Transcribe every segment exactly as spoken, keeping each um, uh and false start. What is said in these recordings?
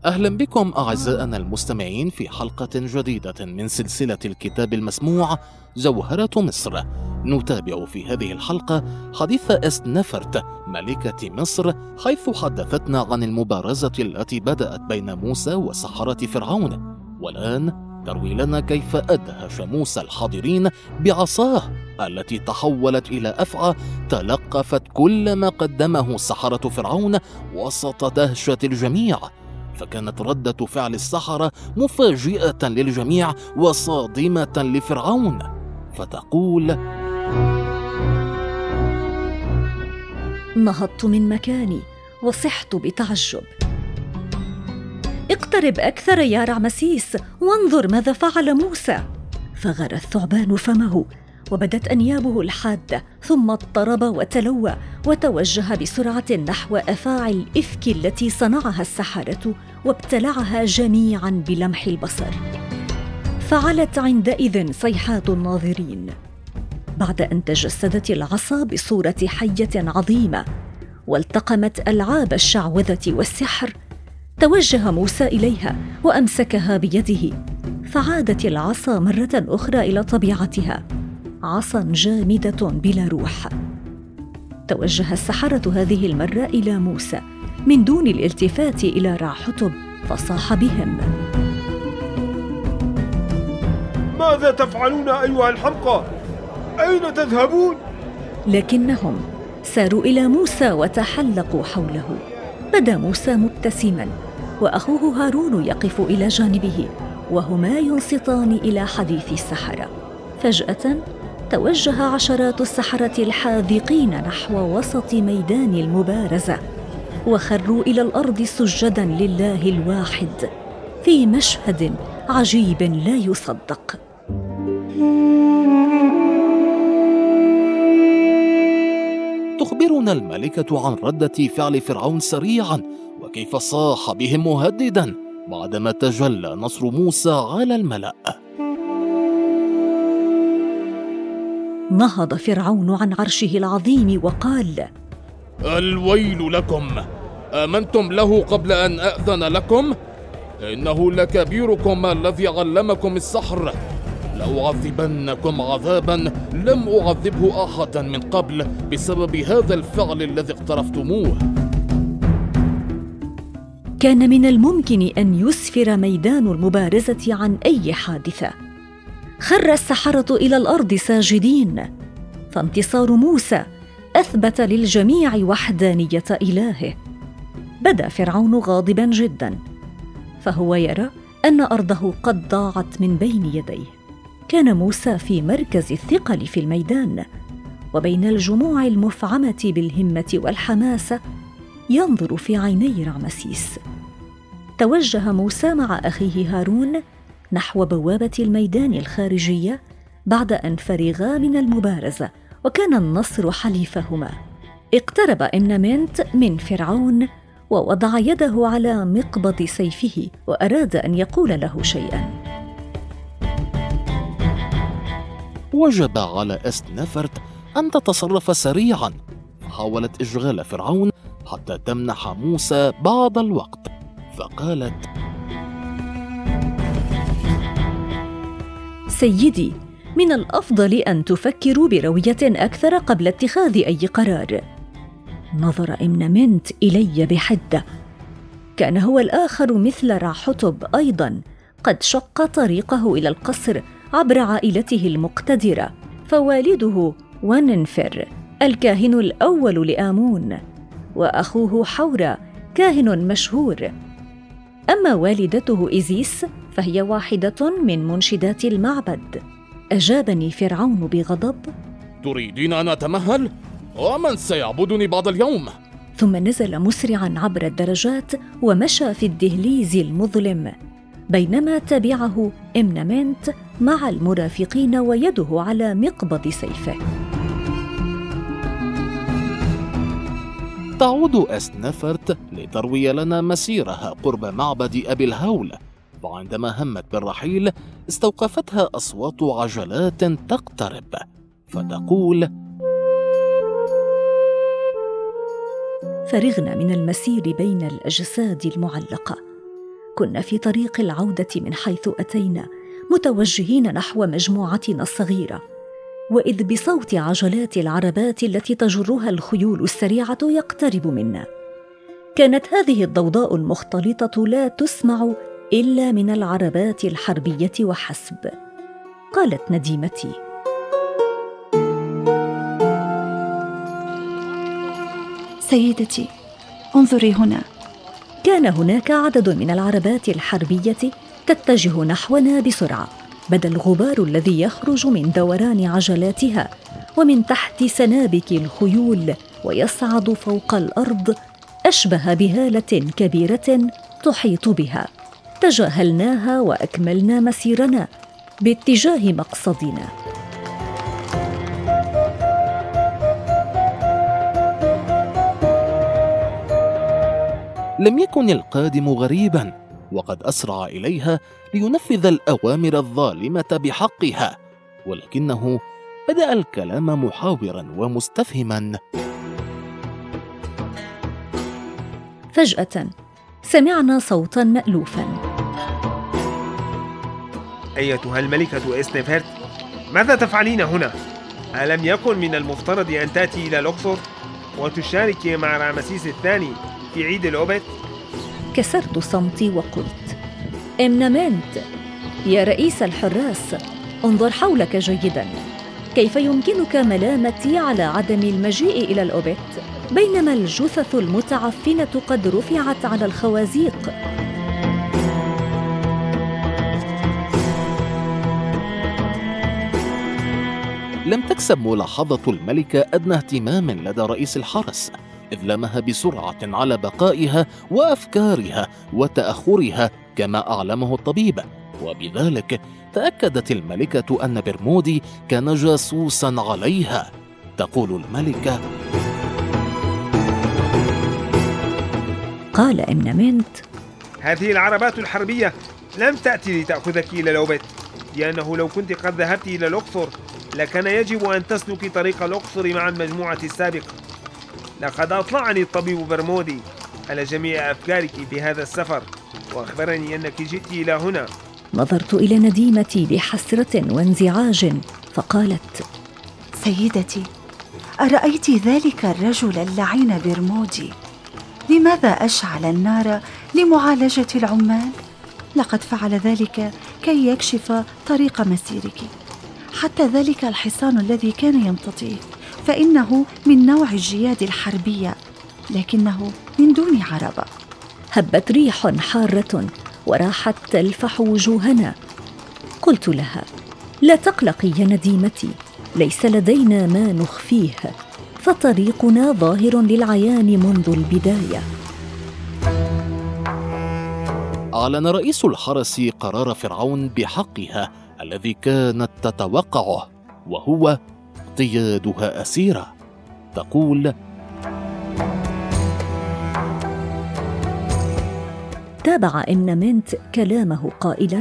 أهلا بكم أعزائنا المستمعين في حلقة جديدة من سلسلة الكتاب المسموع جوهرة مصر. نتابع في هذه الحلقة حديث أسنفرت ملكة مصر، حيث حدثتنا عن المبارزة التي بدأت بين موسى وسحرة فرعون، والآن تروي لنا كيف أدهش موسى الحاضرين بعصاه التي تحولت إلى أفعى تلقفت كل ما قدمه سحرة فرعون وسط دهشة الجميع. فكانت ردة فعل السحرة مفاجئة للجميع وصادمة لفرعون، فتقول: نهضت من مكاني وصحت بتعجب. اقترب أكثر يا رعمسيس وانظر ماذا فعل موسى. فغر الثعبان فمه وبدت أنيابه الحادة، ثم اضطرب وتلوى وتوجه بسرعة نحو أفاعي الإفك التي صنعها السحرة وابتلعها جميعا بلمح البصر. فعلت عندئذ صيحات الناظرين. بعد أن تجسدت العصا بصورة حية عظيمة والتقمت ألعاب الشعوذة والسحر، توجه موسى إليها وأمسكها بيده، فعادت العصا مرة أخرى إلى طبيعتها، عصا جامدة بلا روح. توجه السحرة هذه المرة إلى موسى من دون الالتفات إلى راحتب، فصاح بهم: ماذا تفعلون أيها الحمقى؟ أين تذهبون؟ لكنهم ساروا إلى موسى وتحلقوا حوله. بدا موسى مبتسما، وأخوه هارون يقف إلى جانبه، وهما ينصتان إلى حديث السحرة. فجأة توجه عشرات السحرة الحاذقين نحو وسط ميدان المبارزة، وخروا إلى الأرض سجدا لله الواحد في مشهد عجيب لا يصدق. تخبرنا الملكة عن ردة فعل فرعون سريعا، وكيف صاح بهم مهددا بعدما تجلى نصر موسى على الملأ. نهض فرعون عن عرشه العظيم وقال: الويل لكم، آمنتم له قبل أن أأذن لكم؟ إنه لكبيركم الذي علمكم السحر، لأعذبنكم عذابا لم أعذبه أحدا من قبل بسبب هذا الفعل الذي اقترفتموه. كان من الممكن أن يسفر ميدان المبارزة عن أي حادثة. خر السحرة إلى الأرض ساجدين، فانتصار موسى أثبت للجميع وحدانية إلهه. بدا فرعون غاضبا جدا، فهو يرى أن أرضه قد ضاعت من بين يديه. كان موسى في مركز الثقل في الميدان، وبين الجموع المفعمة بالهمة والحماسة ينظر في عيني رعمسيس. توجه موسى مع أخيه هارون نحو بوابة الميدان الخارجية بعد أن فرغا من المبارزة، وكان النصر حليفهما. اقترب إمنمنت من فرعون ووضع يده على مقبض سيفه، وأراد أن يقول له شيئا. وجب على أسنفرت أن تتصرف سريعا، فحاولت إشغال فرعون حتى تمنح موسى بعض الوقت، فقالت: سيدي، من الأفضل أن تفكروا بروية أكثر قبل اتخاذ أي قرار. نظر إمنمنت إلي بحدة. كان هو الآخر مثل راحتب أيضا قد شق طريقه إلى القصر عبر عائلته المقتدرة، فوالده وننفر الكاهن الأول لآمون، وأخوه حورة كاهن مشهور. أما والدته إيزيس فهي واحدة من منشدات المعبد. أجابني فرعون بغضب: تريدين أن أتمهل؟ ومن سيعبدني بعد اليوم؟ ثم نزل مسرعا عبر الدرجات ومشى في الدهليز المظلم، بينما تبعه إمنمنت مع المرافقين ويده على مقبض سيفه. تعود أسنفرت لتروي لنا مسيرها قرب معبد أبي الهول، وعندما همت بالرحيل استوقفتها أصوات عجلات تقترب، فتقول: فرغنا من المسير بين الأجساد المعلقة، كنا في طريق العودة من حيث أتينا، متوجهين نحو مجموعتنا الصغيرة، وإذ بصوت عجلات العربات التي تجرها الخيول السريعة يقترب منا. كانت هذه الضوضاء المختلطة لا تسمع إلا من العربات الحربية وحسب. قالت نديمتي: سيدتي، انظري هنا. كان هناك عدد من العربات الحربية تتجه نحونا بسرعة، بدا الغبار الذي يخرج من دوران عجلاتها ومن تحت سنابك الخيول ويصعد فوق الأرض أشبه بهالة كبيرة تحيط بها. تجاهلناها وأكملنا مسيرنا باتجاه مقصدنا. لم يكن القادم غريباً، وقد أسرع إليها لينفذ الأوامر الظالمة بحقها، ولكنه بدأ الكلام محاوراً ومستفهماً. فجأة سمعنا صوتاً مألوفاً: أيتها الملكة إسنفرت، ماذا تفعلين هنا؟ ألم يكن من المفترض أن تأتي إلى الأقصر وتشارك مع رامسيس الثاني في عيد الأوبت؟ كسرت صمتي وقلت: إمنامنت يا رئيس الحراس، انظر حولك جيداً. كيف يمكنك ملامتي على عدم المجيء إلى الأوبت بينما الجثث المتعفنة قد رفعت على الخوازيق؟ لم تكسب ملاحظة الملكة أدنى اهتمام لدى رئيس الحرس، إذ لمها بسرعة على بقائها وأفكارها وتأخرها كما أعلمه الطبيب، وبذلك تأكدت الملكة أن برمودي كان جاسوساً عليها. تقول الملكة: قال إمنامنت: هذه العربات الحربية لم تأتي لتأخذك إلى الأوبت، لأنه لو كنت قد ذهبت إلى الأقصر لكان يجب أن تسلك طريق الأقصر مع المجموعة السابقة. لقد أطلعني الطبيب برمودي على جميع أفكارك في هذا السفر، وأخبرني أنك جئت إلى هنا. نظرت إلى نديمتي بحسرة وانزعاج فقالت: سيدتي، أرأيت ذلك الرجل اللعين برمودي؟ لماذا أشعل النار لمعالجة العمال؟ لقد فعل ذلك كي يكشف طريق مسيرك. حتى ذلك الحصان الذي كان يمتطيه فإنه من نوع الجياد الحربية، لكنه من دون عربة. هبت ريح حارة وراحت تلفح وجوهنا. قلت لها: لا تقلقي يا نديمتي، ليس لدينا ما نخفيه، فطريقنا ظاهر للعيان منذ البداية. أعلن رئيس الحرس قرار فرعون بحقها الذي كانت تتوقعه، وهو اقتيادها أسيرة. تقول: تابع إمنامنت كلامه قائلاً: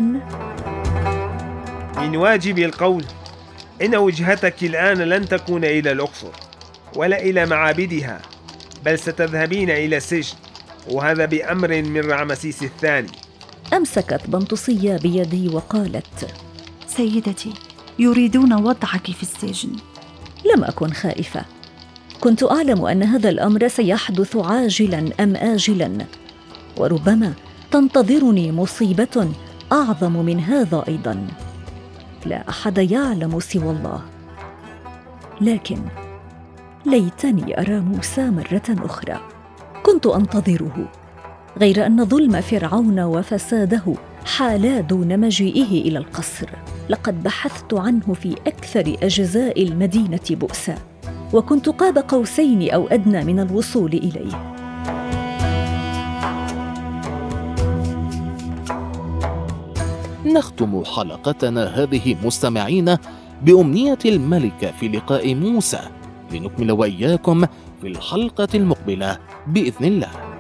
من واجب القول إن وجهتك الآن لن تكون إلى الأقصر ولا إلى معابدها، بل ستذهبين إلى السجن، وهذا بأمر من رامسيس الثاني. أمسكت بنطسية بيدي وقالت: سيدتي، يريدون وضعك في السجن. لم أكن خائفة، كنت أعلم أن هذا الأمر سيحدث عاجلاً أم آجلاً، وربما تنتظرني مصيبة أعظم من هذا أيضاً، لا أحد يعلم سوى الله. لكن ليتني أرى موسى مرة أخرى. كنت أنتظره، غير أن ظلم فرعون وفساده حالا دون مجيئه إلى القصر. لقد بحثت عنه في أكثر أجزاء المدينة بؤسا، وكنت قاب قوسين أو أدنى من الوصول إليه. نختم حلقتنا هذه مستمعين بأمنية الملكة في لقاء موسى، لنكمل وإياكم في الحلقة المقبلة بإذن الله.